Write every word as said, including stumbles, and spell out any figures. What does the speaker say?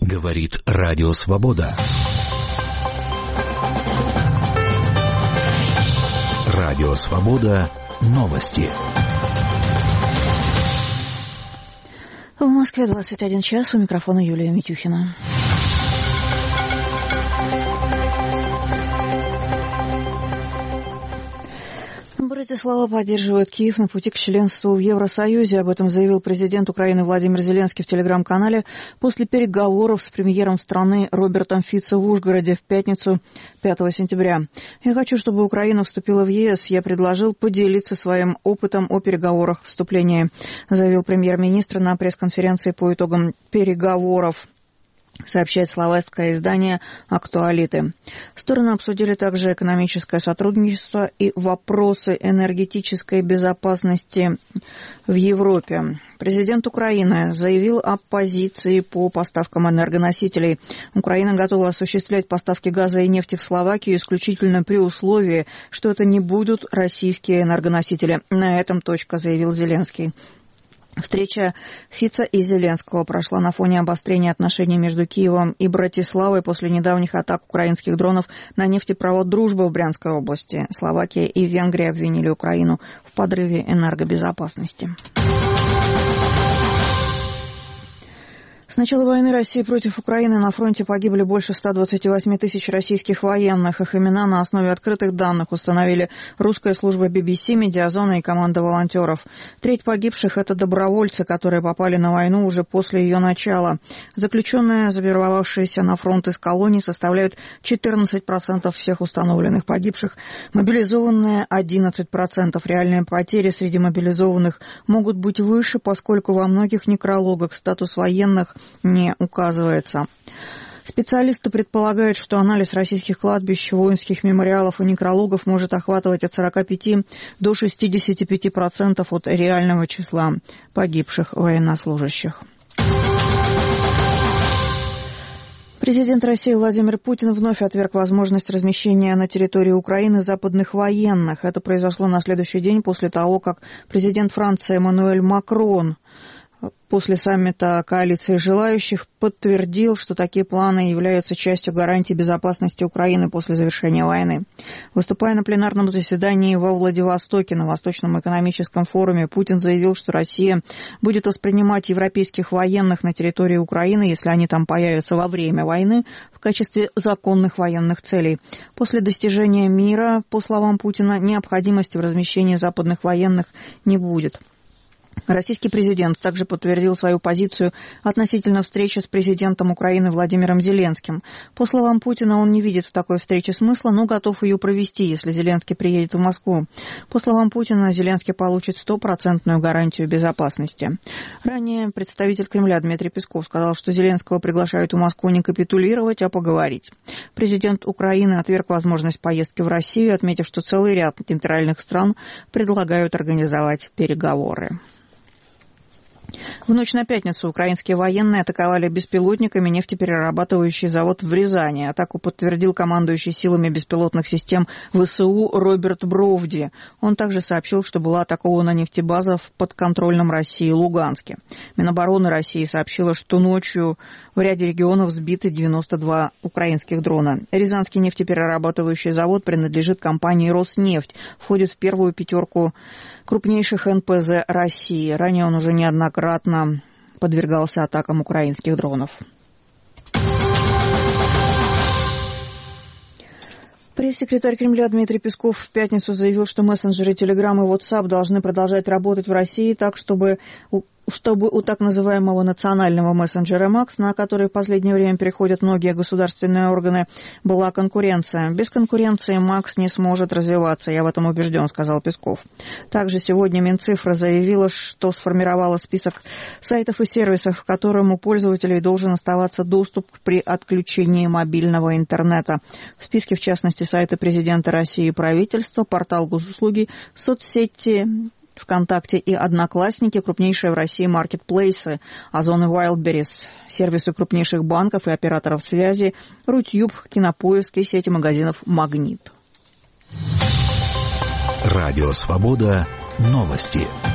Говорит Радио Свобода. Радио Свобода. Новости. В Москве двадцать один час. У микрофона Юлия Митюхина. Братислава поддерживает Киев на пути к членству в Евросоюзе. Об этом заявил президент Украины Владимир Зеленский в телеграм-канале после переговоров с премьером страны Робертом Фицо в Ужгороде в пятницу пятого сентября. «Я хочу, чтобы Украина вступила в ЕС. Я предложил поделиться своим опытом о переговорах вступления», заявил премьер-министр на пресс-конференции по итогам переговоров. Сообщает словацкое издание «Актуалиты». Стороны обсудили также экономическое сотрудничество и вопросы энергетической безопасности в Европе. Президент Украины заявил о позиции по поставкам энергоносителей. Украина готова осуществлять поставки газа и нефти в Словакию исключительно при условии, что это не будут российские энергоносители. На этом точка, заявил Зеленский. Встреча Фицо и Зеленского прошла на фоне обострения отношений между Киевом и Братиславой после недавних атак украинских дронов на нефтепровод «Дружба» в Брянской области. Словакия и Венгрия обвинили Украину в подрыве энергобезопасности. С начала войны России против Украины на фронте погибли больше ста двадцати восьми тысяч российских военных. Их имена на основе открытых данных установили русская служба би би си, Медиазона и команда волонтеров. Треть погибших – это добровольцы, которые попали на войну уже после ее начала. Заключенные, завербовавшиеся на фронт из колоний, составляют четырнадцать процентов всех установленных погибших. Мобилизованные – одиннадцать процентов. Реальные потери среди мобилизованных могут быть выше, поскольку во многих некрологах статус военных не указывается. Специалисты предполагают, что анализ российских кладбищ, воинских мемориалов и некрологов может охватывать от сорока пяти до шестидесяти пяти процентов от реального числа погибших военнослужащих. Президент России Владимир Путин вновь отверг возможность размещения на территории Украины западных военных. Это произошло на следующий день после того, как президент Франции Эммануэль Макрон после саммита коалиции желающих подтвердил, что такие планы являются частью гарантии безопасности Украины после завершения войны. Выступая на пленарном заседании во Владивостоке на Восточном экономическом форуме, Путин заявил, что Россия будет воспринимать европейских военных на территории Украины, если они там появятся во время войны, в качестве законных военных целей. После достижения мира, по словам Путина, необходимости в размещении западных военных не будет. Российский президент также подтвердил свою позицию относительно встречи с президентом Украины Владимиром Зеленским. По словам Путина, он не видит в такой встрече смысла, но готов ее провести, если Зеленский приедет в Москву. По словам Путина, Зеленский получит стопроцентную гарантию безопасности. Ранее представитель Кремля Дмитрий Песков сказал, что Зеленского приглашают в Москву не капитулировать, а поговорить. Президент Украины отверг возможность поездки в Россию, отметив, что целый ряд нейтральных стран предлагают организовать переговоры. В ночь на пятницу украинские военные атаковали беспилотниками нефтеперерабатывающий завод в Рязани. Атаку подтвердил командующий силами беспилотных систем ВСУ Роберт Бровди. Он также сообщил, что была атакована нефтебаза в подконтрольном России Луганске. Минобороны России сообщила, что ночью в ряде регионов сбиты девяносто два украинских дрона. Рязанский нефтеперерабатывающий завод принадлежит компании «Роснефть», входит в первую пятерку крупнейших эн пэ зэ России. Ранее он уже неоднократно подвергался атакам украинских дронов. Пресс-секретарь Кремля Дмитрий Песков в пятницу заявил, что мессенджеры Telegram и WhatsApp должны продолжать работать в России так, чтобы чтобы у так называемого национального мессенджера Макс, на который в последнее время переходят многие государственные органы, была конкуренция. Без конкуренции Макс не сможет развиваться, я в этом убежден, сказал Песков. Также сегодня Минцифра заявила, что сформировала список сайтов и сервисов, в котором у пользователей должен оставаться доступ при отключении мобильного интернета. В списке, в частности, сайты президента России и правительства, портал госуслуги, соцсети ВКонтакте и Одноклассники, крупнейшие в России маркетплейсы, Озон и Wildberries, сервисы крупнейших банков и операторов связи, Рутюб, Кинопоиск и сети магазинов «Магнит». Радио Свобода. Новости.